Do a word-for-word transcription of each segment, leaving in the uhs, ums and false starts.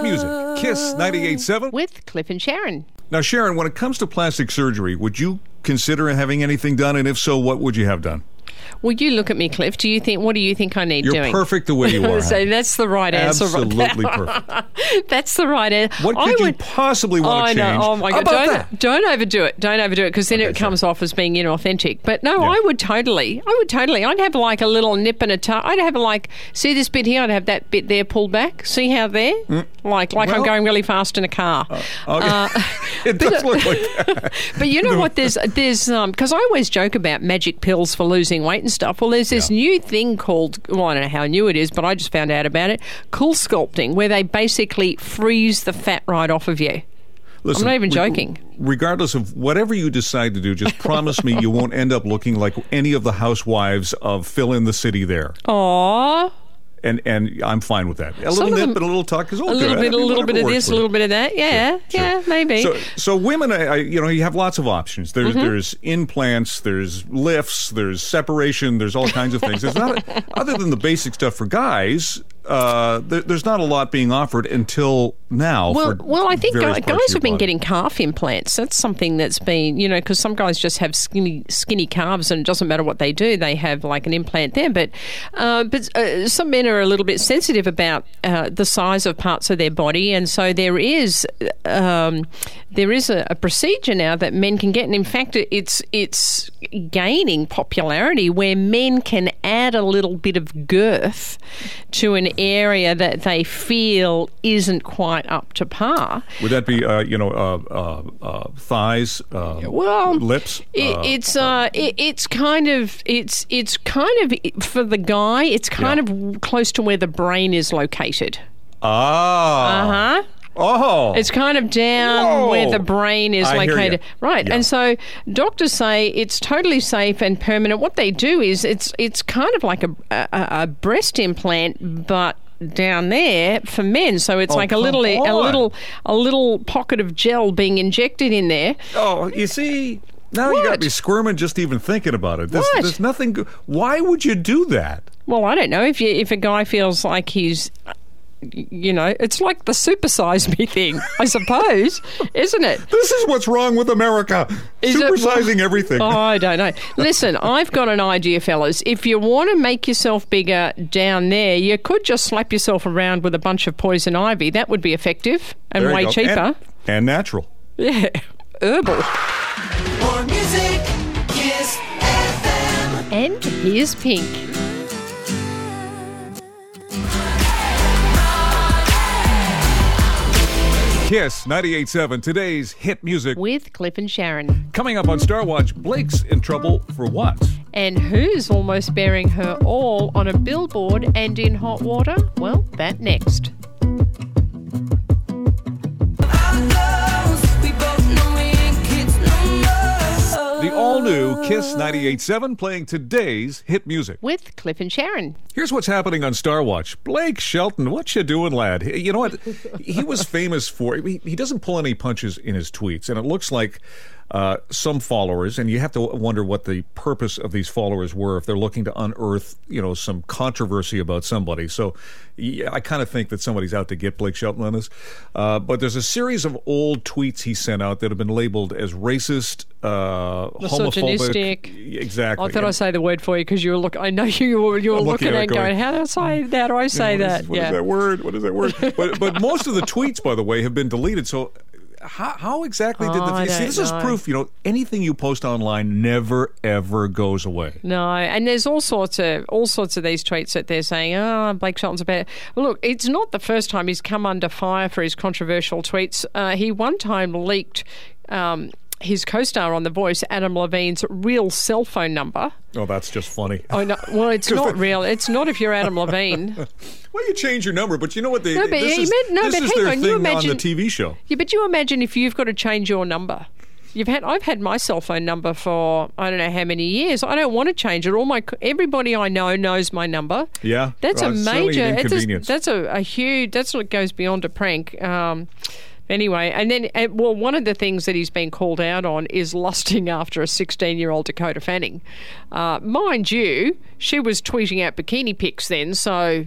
Hit music, Kiss ninety-eight point seven. With Cliff and Sharon. Now, Sharon, when it comes to plastic surgery, would you consider having anything done? And if so, what would you have done? Well, you look at me, Cliff. Do you think? What do you think I need You're doing? You're perfect the way you are. So that's the right answer. Absolutely perfect. That's the right answer. What could I you would, possibly want I to change? know. Oh my God! How about Don't that? don't overdo it. Don't overdo it because then Okay, it comes sure. off as being inauthentic. But no, Yeah. I would totally. I would totally. I'd have like a little nip and a tuck. I'd have like see this bit here. I'd have that bit there pulled back. See how there? Mm. Like like well, I'm going really fast in a car. Uh, okay. uh, it does look like that. But you know what? There's there's um because I always joke about magic pills for losing weight and stuff. Well, there's this Yeah. new thing called, well, I don't know how new it is, but I just found out about it, cool sculpting, where they basically freeze the fat right off of you. Listen, I'm not even re- joking. Regardless of whatever you decide to do, just promise me you won't end up looking like any of the housewives of fill in the city there. Aww. And and I'm fine with that. A Some little of nip them- and a little tuck is all A little good. bit, I a mean, little bit whatever of works this, a for little you. bit of that. Yeah, Sure, yeah, sure. maybe. So, so women, I, I, you know, you have lots of options. There's Mm-hmm. there's implants, there's lifts, there's separation, there's all kinds of things. There's not other than the basic stuff for guys. Uh, there, there's not a lot being offered until now. Well, for well, I think various guys, parts guys of your have been body. getting calf implants. That's something that's been, you know, because some guys just have skinny, skinny calves, and it doesn't matter what they do, they have like an implant there. But, uh, but uh, some men are a little bit sensitive about uh, the size of parts of their body, and so there is, um, there is a, a procedure now that men can get, and in fact, it's it's gaining popularity where men can add a little bit of girth to an area that they feel isn't quite up to par. Would that be, uh, you know, uh, uh, uh, thighs, uh, Well, lips? It, uh, it's uh, it, it's kind of it's it's kind of for the guy. It's kind Yeah. of close to where the brain is located. Ah. Uh huh. Oh. It's kind of down Whoa. where the brain is I hear located. ya. Right. Yeah. And so doctors say it's totally safe and permanent. What they do is it's it's kind of like a, a, a breast implant, but down there for men. So it's Oh, like a come little a on. little a little pocket of gel being injected in there. Oh, you see, now you got What? me squirming just even thinking about it. There's, What? there's nothing. go- Why would you do that? Well, I don't know if you if a guy feels like he's, you know, it's like the supersize me thing, I suppose, isn't it? This is what's wrong with America. Is it- Supersizing everything. Oh, I don't know. Listen, I've got an idea, fellas. If you want to make yourself bigger down there, you could just slap yourself around with a bunch of poison ivy. That would be effective and There you way go. cheaper. And, and natural. Yeah, herbal. More music, Kiss F M. And here's Pink. Kiss ninety-eight point seven, today's hit music. With Cliff and Sharon. Coming up on Star Watch, Blake's in trouble for what? And who's almost bearing her all on a billboard and in hot water? Well, that next. The all-new Kiss ninety-eight point seven playing today's hit music. With Cliff and Sharon. Here's what's happening on Star Watch. Blake Shelton, what you doing, lad? You know what? He was famous for, he, he doesn't pull any punches in his tweets, and it looks like uh, some followers, and you have to wonder what the purpose of these followers were if they're looking to unearth, you know, some controversy about somebody. So yeah, I kind of think that somebody's out to get Blake Shelton on this. Uh, but there's a series of old tweets he sent out that have been labeled as racist, uh, Misogynistic. homophobic. Exactly. I thought I'd say the word for you because you were look. I know you were. You were I'm looking, looking at at it it going, going, "How do I say that? How do I say What is- that?" what is yeah. that word? What is that word? but but most of the tweets, by the way, have been deleted. So how, how exactly did Oh, the I see? don't This is know. proof. You know, anything you post online never ever goes away. No, and there's all sorts of all sorts of these tweets that they're saying, "Oh, Blake Shelton's a bad." Well, look, it's not the first time he's come under fire for his controversial tweets. Uh, he one time leaked. Um, his co-star on The Voice, Adam Levine's real cell phone number. Oh, that's just funny. Oh no! Well, it's not real. It's not if you're Adam Levine. Well, you change your number, but you know what? They, No, but this he is, meant- no, this but is hang their on, you thing on imagine- the T V show. Yeah, but you imagine if you've got to change your number. You've had I've had my cell phone number for I don't know how many years. I don't want to change it. All my everybody I know knows my number. Yeah, That's well, a it's certainly major. an it's a- inconvenience. that's a, a huge. That's what goes beyond a prank. Um, Anyway, and then, uh, well, one of the things that he's been called out on is lusting after a sixteen-year-old Dakota Fanning. Uh, mind you, she was tweeting out bikini pics then, so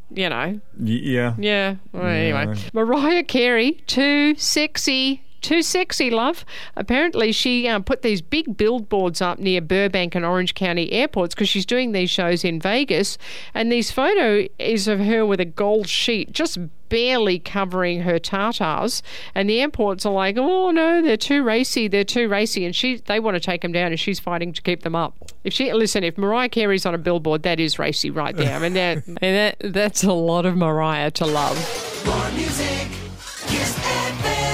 you know. Y- yeah. Yeah. Well, anyway, Yeah. Mariah Carey, too sexy. Too sexy, love. Apparently, she uh, put these big billboards up near Burbank and Orange County airports because she's doing these shows in Vegas. And this photo is of her with a gold sheet just barely covering her tartars. And the airports are like, oh, no, they're too racy. They're too racy. And she, they want to take them down, and she's fighting to keep them up. If she Listen, if Mariah Carey's on a billboard, that is racy right there. I mean, that, and that that's a lot of Mariah to love. More music, Kiss F M.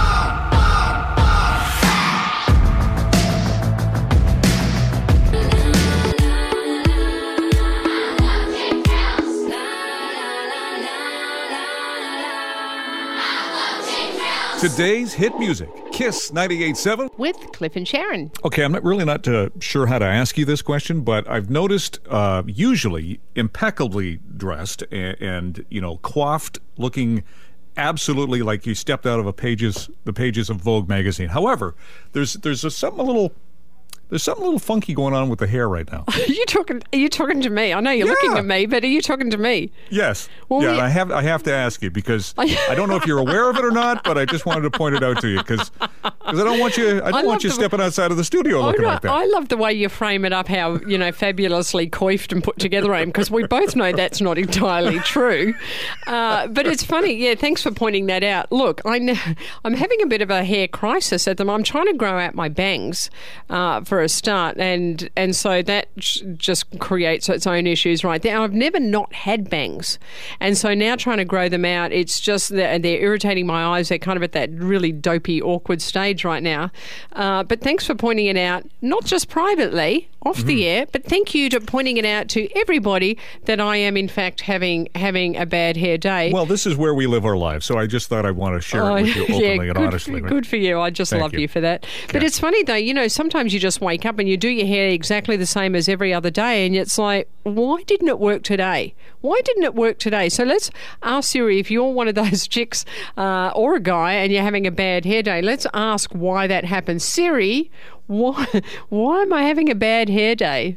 Today's hit music, Kiss ninety-eight point seven. With Cliff and Sharon. Okay, I'm not really not uh, sure how to ask you this question, but I've noticed uh, usually impeccably dressed and, and, you know, coiffed, looking absolutely like you stepped out of a pages the pages of Vogue magazine. However, there's there's a, something a little there's something a little funky going on with the hair right now. Are you talking? Are you talking to me? I know you're Yeah. looking at me, but are you talking to me? Yes. Well, yeah, we- and I have I have to ask you because I don't know if you're aware of it or not, but I just wanted to point it out to you because I don't want you I don't I want love you the- stepping outside of the studio I, looking know- like that. I love the way you frame it up, how, you know, fabulously coiffed and put together I am, because we both know that's not entirely true. Uh, but it's funny. Yeah, thanks for pointing that out. Look, I know, I'm having a bit of a hair crisis at the moment. I'm trying to grow out my bangs uh, for a start, and and so that j- just creates its own issues right there. I've never not had bangs, and so now trying to grow them out, it's just that they're irritating my eyes. They're kind of at that really dopey, awkward stage right now. Uh, but thanks for pointing it out, not just privately, off Mm-hmm. the air, but thank you to pointing it out to everybody that I am, in fact, having having a bad hair day. Well, this is where we live our lives, so I just thought I want to share Oh, it with you openly yeah, and good, honestly. For, good for you. I just Thank love you. you. for that. But Okay. it's funny, though, you know, sometimes you just wake up and you do your hair exactly the same as every other day, and it's like, why didn't it work today? Why didn't it work today? So let's ask Siri, if you're one of those chicks uh, or a guy and you're having a bad hair day, let's ask why that happens. Siri, why, why am I having a bad hair day?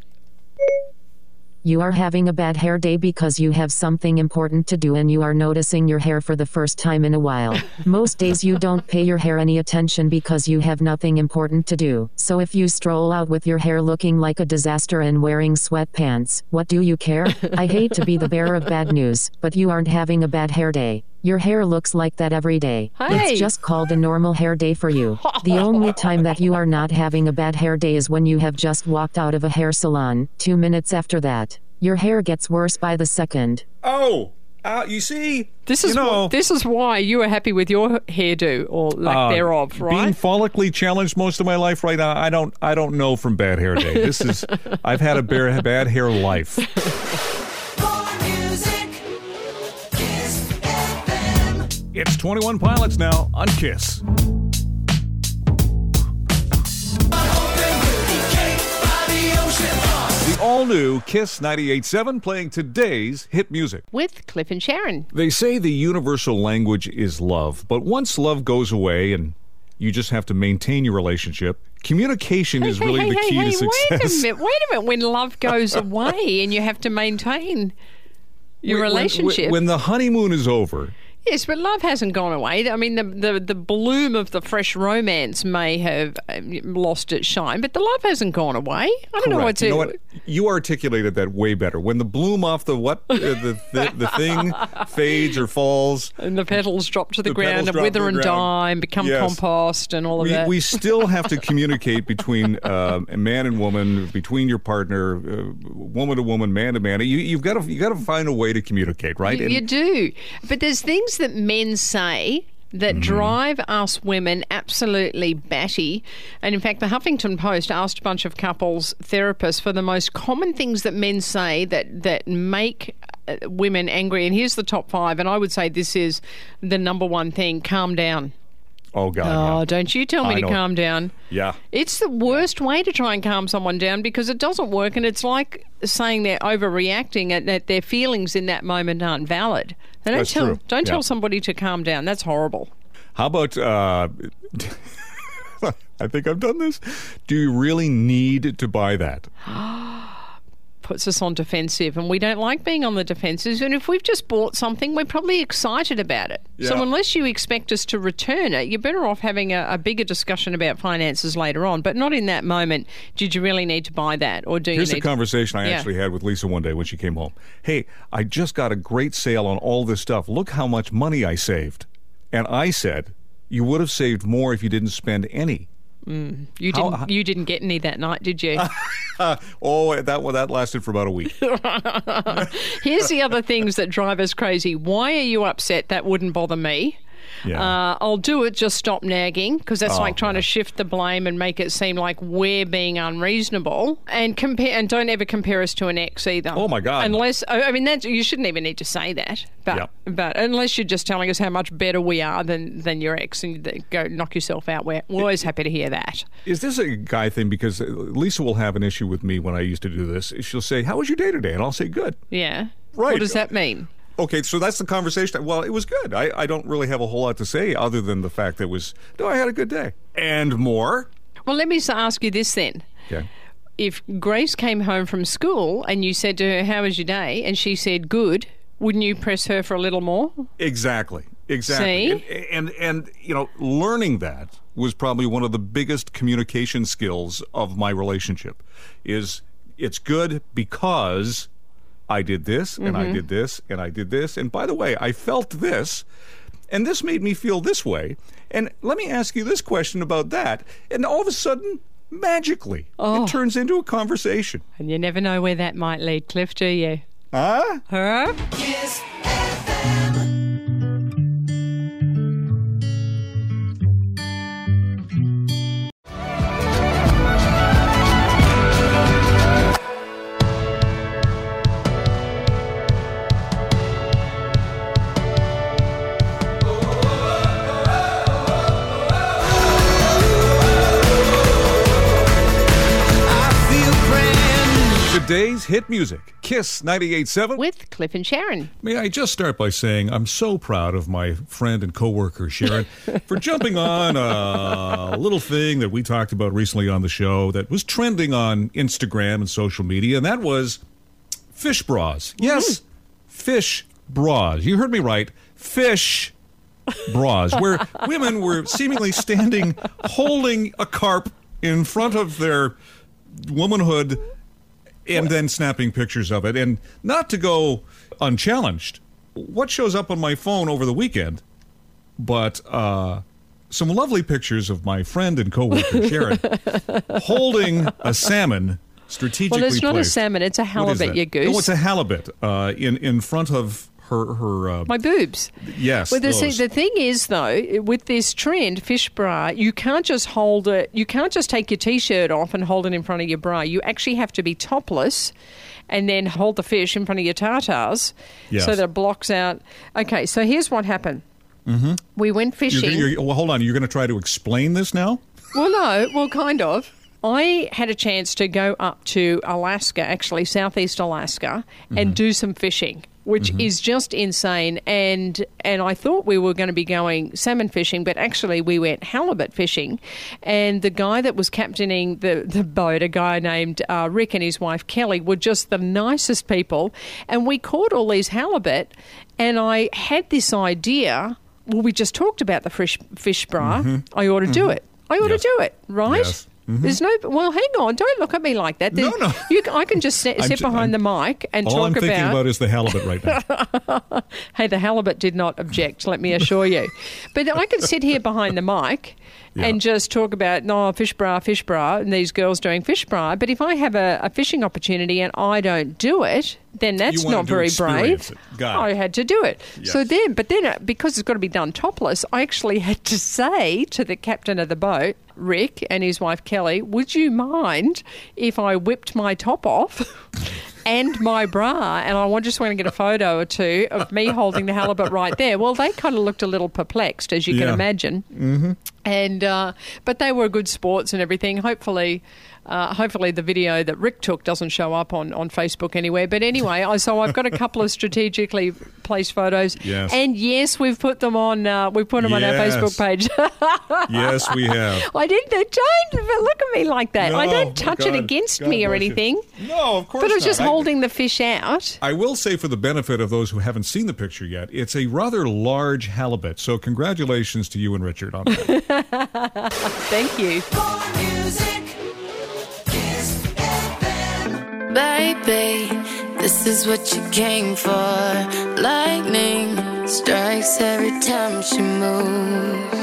You are having a bad hair day because you have something important to do and you are noticing your hair for the first time in a while. Most days you don't pay your hair any attention because you have nothing important to do. So if you stroll out with your hair looking like a disaster and wearing sweatpants, what do you care? I hate to be the bearer of bad news, but you aren't having a bad hair day. Your hair looks like that every day. Hey. It's just called a normal hair day for you. The only time that you are not having a bad hair day is when you have just walked out of a hair salon. Two minutes after that, your hair gets worse by the second. Oh, uh, you see, This is you know, wh- this is why you are happy with your hairdo or lack uh, thereof, right? being follically challenged most of my life right now, I don't, I don't know from bad hair day. This is, I've had a bare, bad hair life. More music, Kiss F M. It's twenty-one Pilots now on Kiss. The all-new Kiss ninety-eight point seven playing today's hit music. With Cliff and Sharon. They say the universal language is love, but once love goes away and you just have to maintain your relationship, communication is really hey, the hey, key hey, to success. Wait a minute, wait a minute. When love goes away and you have to maintain your When- when- relationship. When the honeymoon is over, Yes, but love hasn't gone away. I mean, the, the the bloom of the fresh romance may have um, lost its shine, but the love hasn't gone away. I don't know correct. what's You know it. what? You articulated that way better. When the bloom off the what uh, the, the the thing fades or falls, And the petals drop to the, The ground petals and drop wither to the and ground. die and become Yes. compost and all of we, that. we still have to communicate between um, a man and woman, between your partner, uh, woman to woman, man to man. You, you've got to you got to find a way to communicate, right? You, And- you do. But there's things that men say that drive us women absolutely batty. And in fact, the Huffington Post asked a bunch of couples therapists for the most common things that men say that, that make uh, women angry. And here's the top five. And I would say this is the number one thing: calm down. oh God, Oh, yeah. don't you tell me I to know. calm down. yeah. It's the worst way to try and calm someone down because it doesn't work, and it's like saying they're overreacting and that their feelings in that moment aren't valid. They don't That's tell true. don't Yeah. tell somebody to calm down. That's horrible. How about? Uh, I think I've done this. Do you really need to buy that? puts us on defensive, and we don't like being on the defensive. And if we've just bought something, we're probably excited about it. Yeah. So unless you expect us to return it, you're better off having a, a bigger discussion about finances later on, but not in that moment. Did you really need to buy that, or do Here's you the need conversation I Yeah. actually had with Lisa one day when she came home. Hey, I just got a great sale on all this stuff. Look how much money I saved. And I said, you would have saved more if you didn't spend any. to... You How- didn't, you didn't get any that night, did you? Oh, that well, that lasted for about a week. Here's the other things that drive us crazy. Why are you upset? That wouldn't bother me. Yeah. Uh, I'll do it, just stop nagging, because that's Oh, like trying yeah. to shift the blame and make it seem like we're being unreasonable. And compare, and don't ever compare us to an ex either. Oh, my God. Unless, I I mean, that you shouldn't even need to say that. But Yep. but unless you're just telling us how much better we are than, than your ex, and you go knock yourself out, we're always happy to hear that. Is this a guy thing? Because Lisa will have an issue with me when I used to do this. She'll say, how was your day today? And I'll say, good. Yeah. Right. What does that mean? Okay, so that's the conversation. Well, it was good. I, I don't really have a whole lot to say other than the fact that it was, no, I had a good day. And more. Well, let me s- ask you this then. Okay. If Grace came home from school and you said to her, how was your day? And she said, good, wouldn't you press her for a little more? Exactly. Exactly. See? And, and, and, you know, learning that was probably one of the biggest communication skills of my relationship is it's good because I did this and I did this and I did this. And by the way, I felt this and this made me feel this way. And let me ask you this question about that. And all of a sudden, magically, Oh. it turns into a conversation. And you never know where that might lead, Cliff, do you? Huh? Huh? Kiss F M. Today's hit music, Kiss ninety-eight point seven. With Cliff and Sharon. May I just start by saying I'm so proud of my friend and coworker Sharon for jumping on a little thing that we talked about recently on the show that was trending on Instagram and social media, and that was fish bras. Yes, fish bras. You heard me right. Fish bras, where women were seemingly standing holding a carp in front of their womanhood and then snapping pictures of it, and not to go unchallenged. What shows up on my phone over the weekend, but uh, some lovely pictures of my friend and coworker Sharon holding a salmon strategically Well, it's not a placed. salmon, it's a What is halibut, that? you goose. Oh, it's a halibut uh, in in front of her her. Uh, My boobs. yes, Well, the, see, those. the thing is, though, with this trend, fish bra, you can't just hold it, you can't just take your T-shirt off and hold it in front of your bra. You actually have to be topless and then hold the fish in front of your tartars Yes. so that it blocks out. Okay, so here's what happened. Mm-hmm. We went You're, fishing. you're, well, hold on. You're going to try to explain this now? Well, no, well, kind of. I had a chance to go up to Alaska, actually, southeast Alaska, and do some fishing, which is just insane. And and I thought we were going to be going salmon fishing, but actually we went halibut fishing. And the guy that was captaining the, the boat, a guy named uh, Rick and his wife Kelly, were just the nicest people. And we caught all these halibut, and I had this idea. Well, we just talked about the fish, fish bra. I ought to do it. I ought Yes. to do it, right? Yes. There's no. Well, hang on. Don't look at me like that. No, There- no. You, I can just sit, I'm sit ju- behind I'm- the mic and All I'm talk thinking about. about is the halibut right now. Hey, the halibut did not object. Let me assure you. But I can sit here behind the mic Yeah. and just talk about no fish bra, fish bra, and these girls doing fish bra. But if I have a, a fishing opportunity and I don't do it, then that's wanted not to very experience brave. it. Got it. I had to do it. So Yes. then, but then uh, because it's got to be done topless, I actually had to say to the captain of the boat, Rick, and his wife Kelly, would you mind if I whipped my top off? And my bra, and I want- just want to get a photo or two of me holding the halibut right there. Well, they kind of looked a little perplexed, as you can Yeah. imagine. Mm-hmm. And uh, but they were good sports and everything. Hopefully, Uh, hopefully the video that Rick took doesn't show up on, on Facebook anywhere. But anyway, I, so I've got a couple of strategically placed photos. Yes. And yes, we've put them on uh, we put them Yes. on our Facebook page. Yes, we have. I didn't don't look at me like that. No, I don't touch God, it against God me or bless you. anything. No, of course But I was not. just I- holding the fish out. I will say, for the benefit of those who haven't seen the picture yet, it's a rather large halibut. So congratulations to you and Richard on that. Thank you. More music. Kiss F M. Baby, this is what you came for. Lightning strikes every time she moves.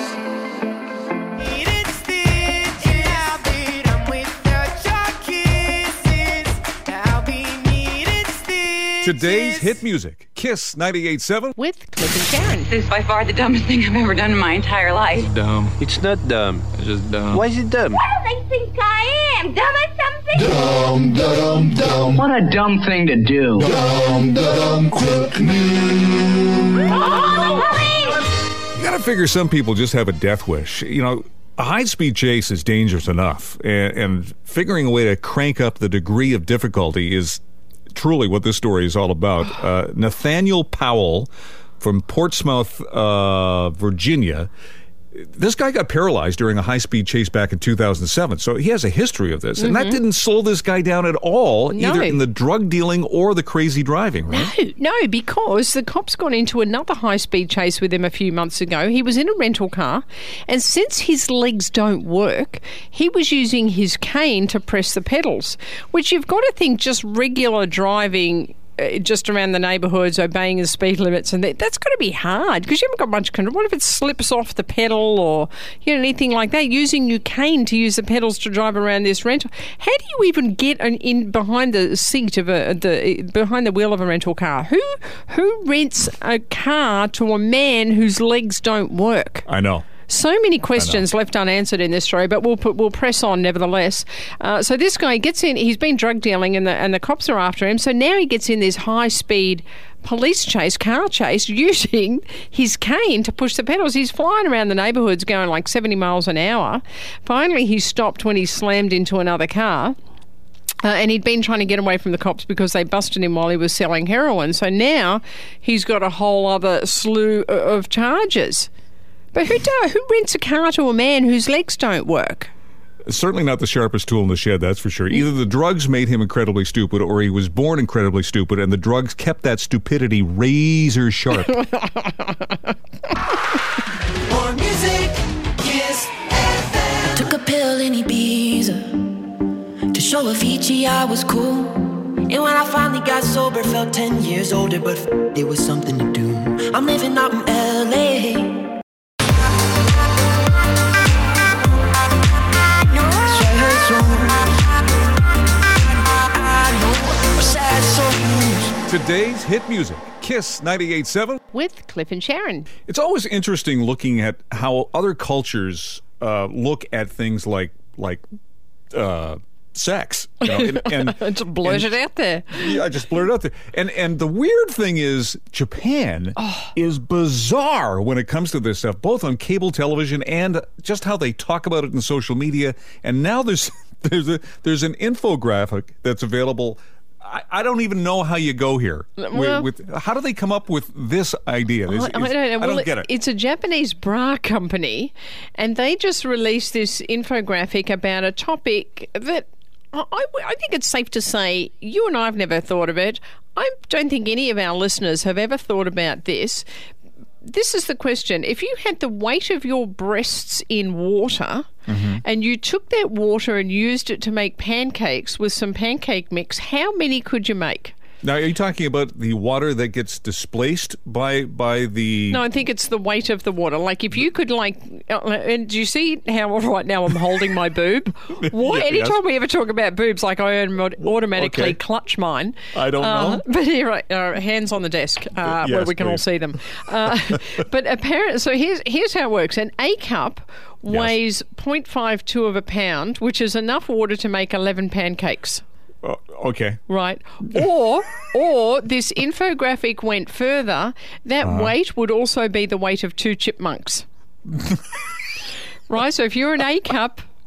Today's hit music, Kiss ninety-eight point seven. With Cliff and Sharon. This is by far the dumbest thing I've ever done in my entire life. Dumb. It's not dumb. It's just dumb. Why is it dumb? I think I am. Dumb or something? What a dumb thing to do. You got to figure some people just have a death wish. You know, a high-speed chase is dangerous enough, and, and figuring a way to crank up the degree of difficulty is truly what this story is all about. Uh, Nathaniel Powell from Portsmouth, uh, Virginia. This guy got paralyzed during a high-speed chase back in two thousand seven, so he has a history of this. And that didn't slow this guy down at all, No. either in the drug dealing or the crazy driving, right? No, no, because the cops got into another high-speed chase with him a few months ago. He was in a rental car, and since his legs don't work, he was using his cane to press the pedals, which you've got to think just regular driving uh, just around the neighbourhoods, obeying the speed limits, and that, that's got to be hard because you haven't got much control. What if it slips off the pedal or you know anything like that? Using your cane to use the pedals to drive around this rental. How do you even get an, in behind the seat of a the behind the wheel of a rental car? Who who rents a car to a man whose legs don't work? I know. So many questions left unanswered in this story, but we'll put, we'll press on nevertheless. Uh, so this guy gets in. He's been drug dealing, and the and the cops are after him. So now he gets in this high speed police chase, car chase, using his cane to push the pedals. He's flying around the neighbourhoods, going like seventy miles an hour. Finally, he stopped when he slammed into another car. Uh, and he'd been trying to get away from the cops because they busted him while he was selling heroin. So now he's got a whole other slew o- of charges. But who do, who rents a car to a man whose legs don't work? Certainly not the sharpest tool in the shed, that's for sure. Either the drugs made him incredibly stupid or he was born incredibly stupid and the drugs kept that stupidity razor sharp. More music. Kiss F M. Took a pill in Ibiza to show Avicii I was cool. And when I finally got sober, felt ten years older, but f- it was something to do. I'm living out in L A. Today's hit music, Kiss ninety-eight point seven. With Cliff and Sharon. It's always interesting looking at how other cultures uh, look at things like like uh, sex. You know, and, and, Just blurt it out there. Yeah, I just blurted out there. And and the weird thing is, Japan is bizarre when it comes to this stuff, both on cable television and just how they talk about it in social media. And now there's there's a there's an infographic that's available. I, I don't even know how you go here. Well- with, with how do they come up with this idea? Is- I, I is- don't know. I Well, don't get it. It's a Japanese bra company, and they just released this infographic about a topic that I, I think it's safe to say you and I have never thought of it. I don't think any of our listeners have ever thought about this. This is the question. If you had the weight of your breasts in water Mm-hmm. and you took that water and used it to make pancakes with some pancake mix, how many could you make? Now, are you talking about the water that gets displaced by by the... No, I think it's the weight of the water. Like if you could like, uh, and do you see how right now I'm holding my boob? What? Yeah, Anytime yes. we ever talk about boobs, like I automatically Okay. clutch mine. I don't Uh, know. But here, right, uh, hands on the desk uh, where Yes, we can all please. see them. Uh, but apparently, so here's here's how it works. An A cup weighs zero point five two of a pound, which is enough water to make eleven pancakes. Oh, okay. Right. Or or this infographic went further. That Uh-huh. weight would also be the weight of two chipmunks. Right? So if you're an A cup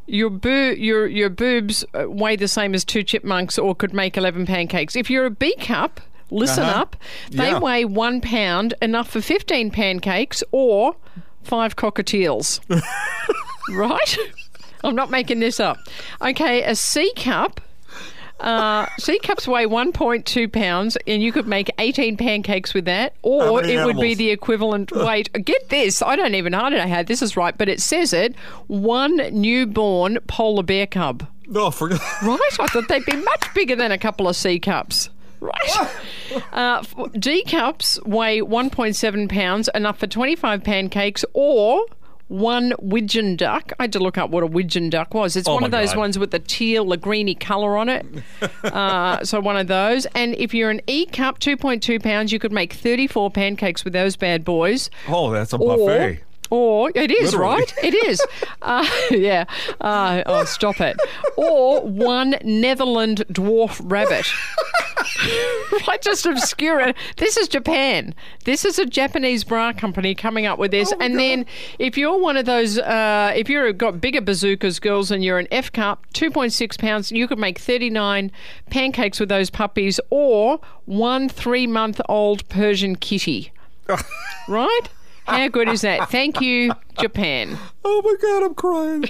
your boo, your your boobs uh, weigh the same as two chipmunks or could make eleven pancakes. If you're a B cup, listen Uh-huh. up, they Yeah. weigh one pound, enough for fifteen pancakes or five cockatiels. Right? I'm not making this up. Okay, a C cup. Uh, C cups weigh one point two pounds, and you could make eighteen pancakes with that, How or many it would be animals? the equivalent weight. Get this, I don't even know how this is right, but it says it, one newborn polar bear cub. No, forget. Right? I thought they'd be much bigger than a couple of C cups. Right. Uh, f- D cups weigh one point seven pounds, enough for twenty-five pancakes, or one widgeon duck. I had to look up what a widgeon duck was. It's Oh one my of those God. ones with the teal, the greeny colour on it. Uh, so one of those. And if you're an E cup, two point two pounds, you could make thirty-four pancakes with those bad boys. Oh, that's a Or, buffet. or it is, Literally. right? It is. Uh, yeah. Uh, oh, stop it. Or one Netherland dwarf rabbit. Right, just obscure it. This is Japan. This is a Japanese bra company coming up with this. Oh my and God. then if you're one of those, uh, if you've got bigger bazookas girls and you're an F cup, two point six pounds, you could make thirty-nine pancakes with those puppies, or one three-month-old Persian kitty. Right? How good is that? Thank you, Japan. Oh my God, I'm crying.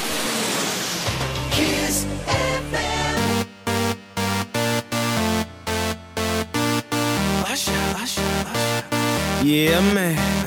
Kiss F M. Usher, usher, usher. Yeah, man.